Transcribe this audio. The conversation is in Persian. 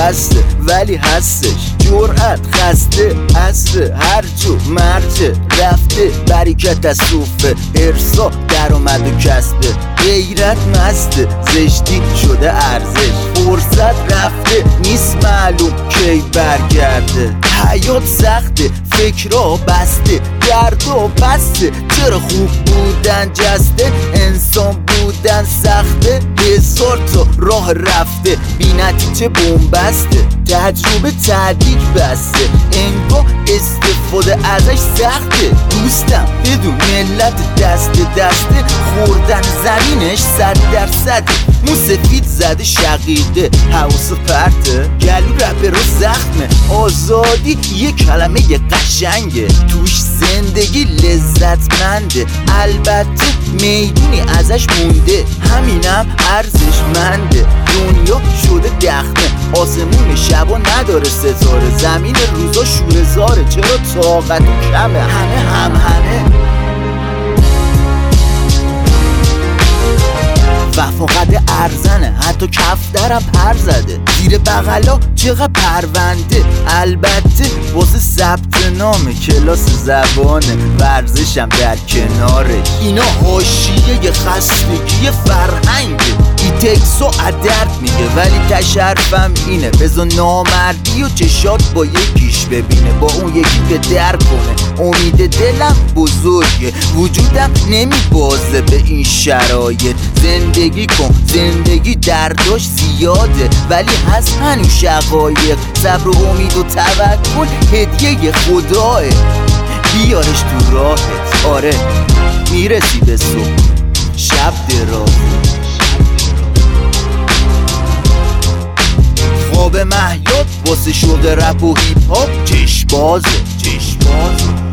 بسته ولی هستش جرأت خسته عصر هرجو مرجه رفته بریکت از صوفه ارسا در اومد و کسبه غیرت مسته زشتی شده ارزش فرصت رفته نیست معلوم کی برگرده حیات سخته فکرها بسته درد و بسته چرا خوب بودن جسته انسان بودن سخته هزار تا راه رفته بی نتیجه بومبسته تجربه تعدیق بسته انگار استفاده ازش سخته دوستم بدون ملت دست دسته خوردن زمینش 100% موسفید زده شقیقه حواس پرته گلو رپر رو زخمه آزادی یه کلمه قشنگه توش زندگی لذتمنده البته میدونی ازش مونده همینم ارزشمنده دنیا شده دخمه آسمون شبا نداره ستاره زمین روزا شوره‌زاره چرا طاقت کمه همه وفاقت ارزنه حتی کف درم پر زده زیر بغلا چقدر پرونده البته واسه ثبت نام کلاس زبانه ورزشم در کنارش اینا حاشیه خستگی فرهنگه ایتکسو عدرد میگه ولی تشرفم اینه بذار نامردی و چشات با یکیش ببینه با اون یکی که در کنه امید دلم بزرگه وجودم نمیبازه به این شرایط زندگی کن زندگی درداش زیاده ولی هست هنوز شقایق صبر و امید و توکل هدیه خداه بیارش تو راهت آره میرسی به صبح شب درازه خواب مهیاد واسه شغل رپ و هیپ هاپ چشم بازه